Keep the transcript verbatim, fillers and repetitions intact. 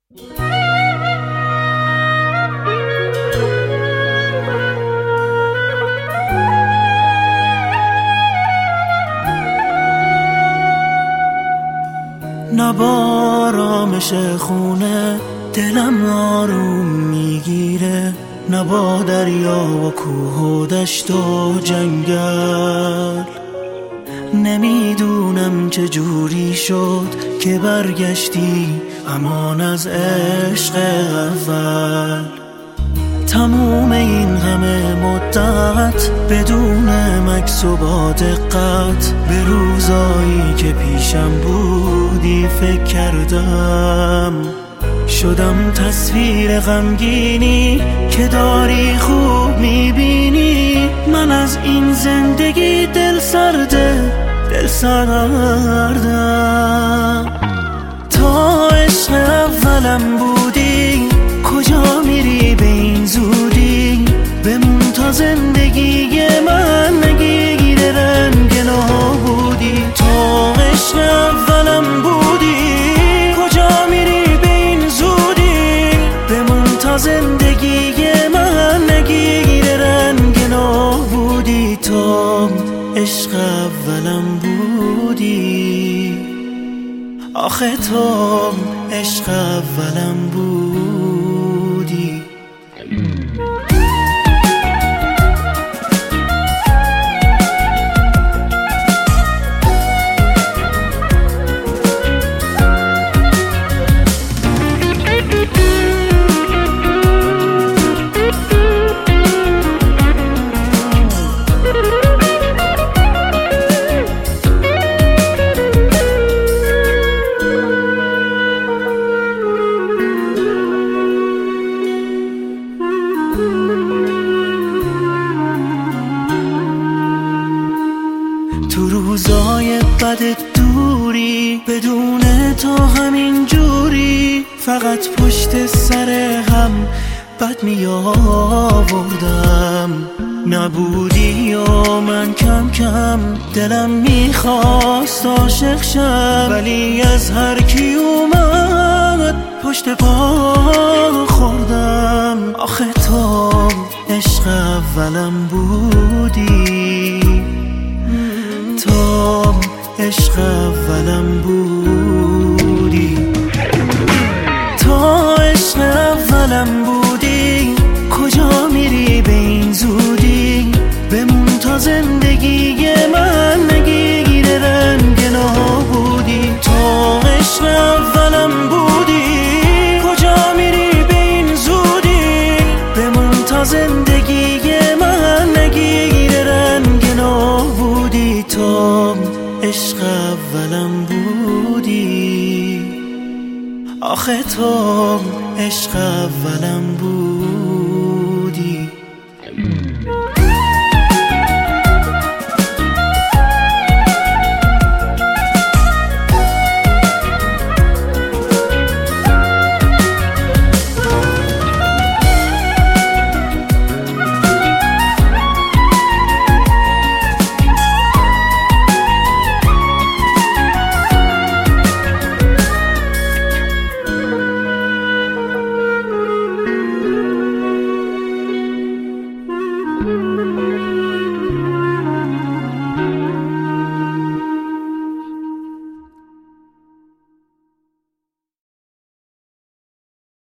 نبارامش خونه دلم آروم میگیره، نبا دریا و کوه و دشت و جنگل. نمیدونم چه جوری شد که برگشتی امان از عشق اول. تموم این همه مدت بدون مکث و با دقت به روزایی که پیشم بودی فکر کردم. شدم تصویر غمگینی که داری خوب میبینی. من از این زندگی دل سرده دل سردم. تا عشق اولم بودی کجا میری به این زودی؟ بمون تا زندگی من نگیره رنگ نابودی. تا عشق اولم بودی کجا میری به این زودی؟ بمون تا زندگی من نگیره رنگ نابودی. تا عشق اولم بودی، آخه تو عشق اولم بودی. تو روزای بد دوری بدون تو همین جوری فقط پشت سر هم بد می آوردم. نبودی و من کم کم دلم میخواست عاشق شم، ولی از هر کی اومد پشت پا خوردم. آخه تو عشق اولم بودی، تو عشق اولم بودی. تو عشق اولم بودی کجا میری به این زودی؟ بمون تا زندگی من نگیره رنگ نابودی. تو عشق اولم بودی کجا میری به این زودی؟ بمون تا زندگی من نگیره رنگ نابودی. تو عشق اولم بودی، آخه تو عشق اولم بودی.